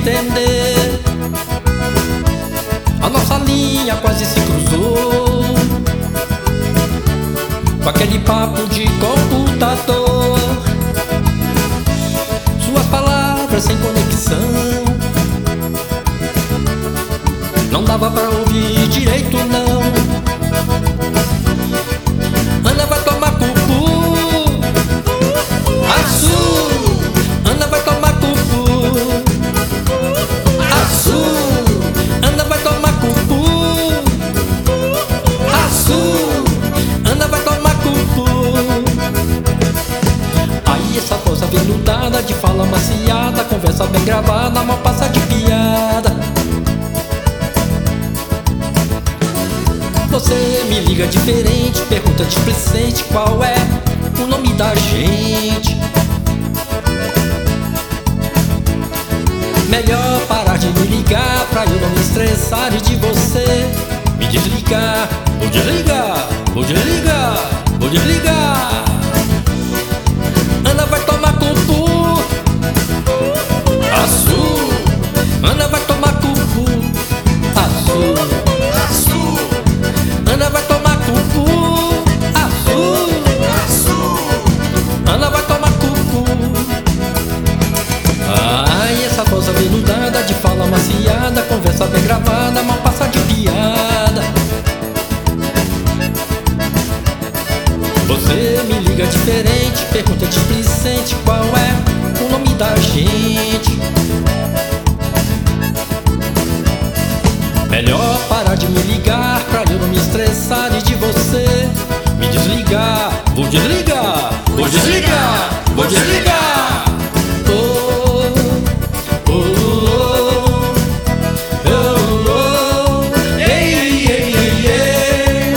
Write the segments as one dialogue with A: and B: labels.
A: entender. A nossa linha quase se cruzou com aquele papo de computador. Suas palavras sem conexão, não dava pra ouvir direito não. Ana vai tomar cupu, azul. Ana vai tomar cupu, azul. Ana vai tomar cupu, azul. Ana vai tomar cupu. Aí essa voz aveludada, de fala maciada, conversa bem gravada, mal passa de piada. Você me liga diferente, pergunta displicente qual é o nome da gente. Melhor parar de me ligar pra eu não me estressar e de você me desligar. Vou desligar, vou desligar, vou desligar. Ana vai tomar cupu, azul. Ana vai tomar cupu, azul. Ana vai tomar cupu, azul, azul. Ana vai tomar cupu. Ai, essa voz aveludada, de fala maciada, conversa bem gravada, mal passa de piada. Você me liga diferente, pergunta displicente qual é o nome da gente. Melhor parar de me ligar pra eu não me estressar e de você me desligar. Vou desligar, vou desligar, vou desligar. Oh, oh, oh, oh, oh. Ei, ei, ei, ei.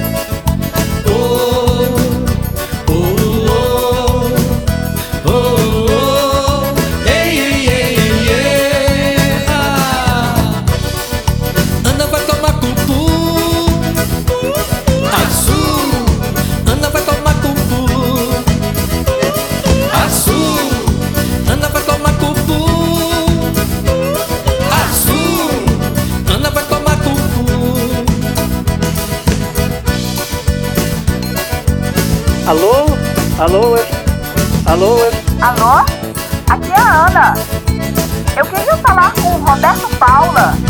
A: Oh, oh, oh, oh, oh. Ei, ei, ei, ei, ei. Ah. Ana vai tomar cupu, azul. Ana vai tomar cupu, azul. Ana vai tomar cupu, azul. Ana vai tomar cupu.
B: Alô? Alô? Alô?
C: Alô? Aqui é a Ana. Eu queria falar com o Roberto Paula.